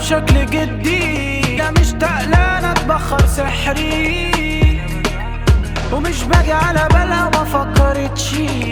بشكل جدي، يا مشتاق لانا اتبخر سحري، ومش باجي على بالها وما فكرتش،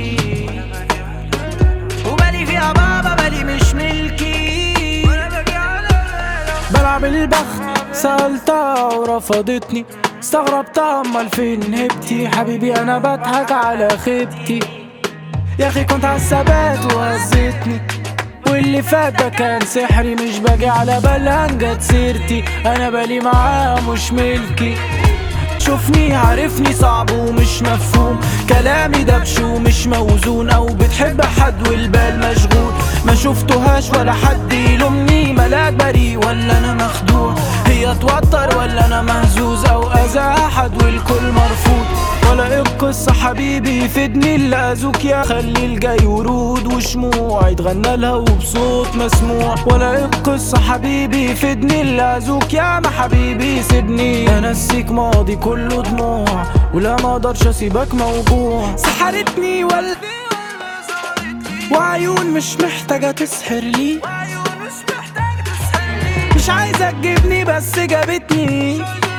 وبالي فيها بابا بالي مش ملكي، بلعب البخت سألتها ورفضتني، استغربتها امال فين هبتي، حبيبي انا بضحك على خيبتي، يا اخي كنت عالثبات وهزتني، واللي فات ده كان سحري، مش باجي على بالها جت سيرتي، انا بالي معاها مش ملكي، شوفني عارفني صعب ومش مفهوم، كلامي دبش ومش موزون، او بتحب حد والبال مشغول، ما شفتهاش ولا حد يلومني، ملاك بريء ولا انا مخدوع، هي توتر ولا انا مهزوز، او اذى احد والكل مرفوض، ولا ايه القصة حبيبي يفيدني اللي اذوك، يا خلي الجاي ورود وشموع يتغنى لها وبصوت مسموع، ولا ايه القصة حبيبي يفيدني اللي اذوك، يا ما حبيبي سيبني انسيك ماضي كله دموع، ولا ما اقدرش اسيبك موجوع، سحرتني وعيون مش محتاجة تسحر لي، مش عايزة تجيبني بس جابتني،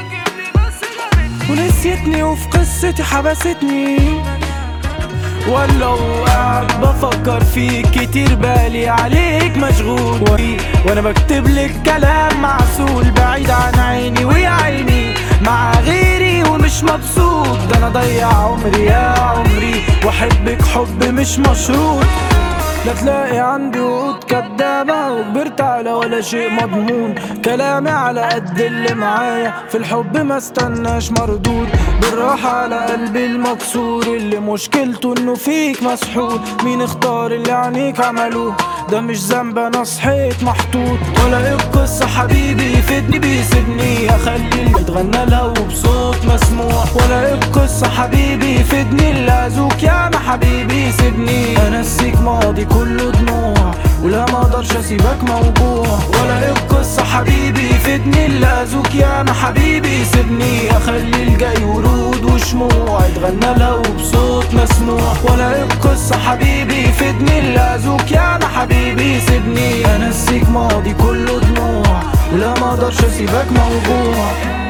ونسيتني وفي قصتي حبستني، ولو قاعد بفكر فيك كتير بالي عليك مشغول، وانا بكتب لك كلام معسول بعيد عن عيني، ويا عيني مع غيري ومش مبسوط، ده انا ضيع عمري يا عمري، واحبك حب مش مشروط، لا تلاقي عندي وعود كدابة وكبرت على ولا شيء مضمون، كلامي على قد اللي معايا في الحب ما استناش مردود، بالراحة على قلبي المكسور اللي مشكلته انه فيك مسحور، مين اختار اللي عينيك عملوه، ده مش ذنب انا صحيت محطوط، ولا ايه القصة حبيبي يفيدني بيسيبني، اخلي اللي يتغنى لها وبصوت مسموع، ولا ايه القصة حبيبي يفيدني اللي اذوك، يا ما حبيبي سيبني انسيك ماضي كله دموع، ولا ما اقدرش اسيبك موجوع، ولا ايه القصة حبيبي يفيدني اللي اذوك، يا ما حبيبي سيبني اخلي الجاي ورود وشموع يتغنى لها وبصوت مسموع، ولا ايه القصة حبيبي يفيدني اللي اذوك، يا ما حبيبي سيبني انسيك ماضي كله دموع، ولا ما اقدرش اسيبك موجوع.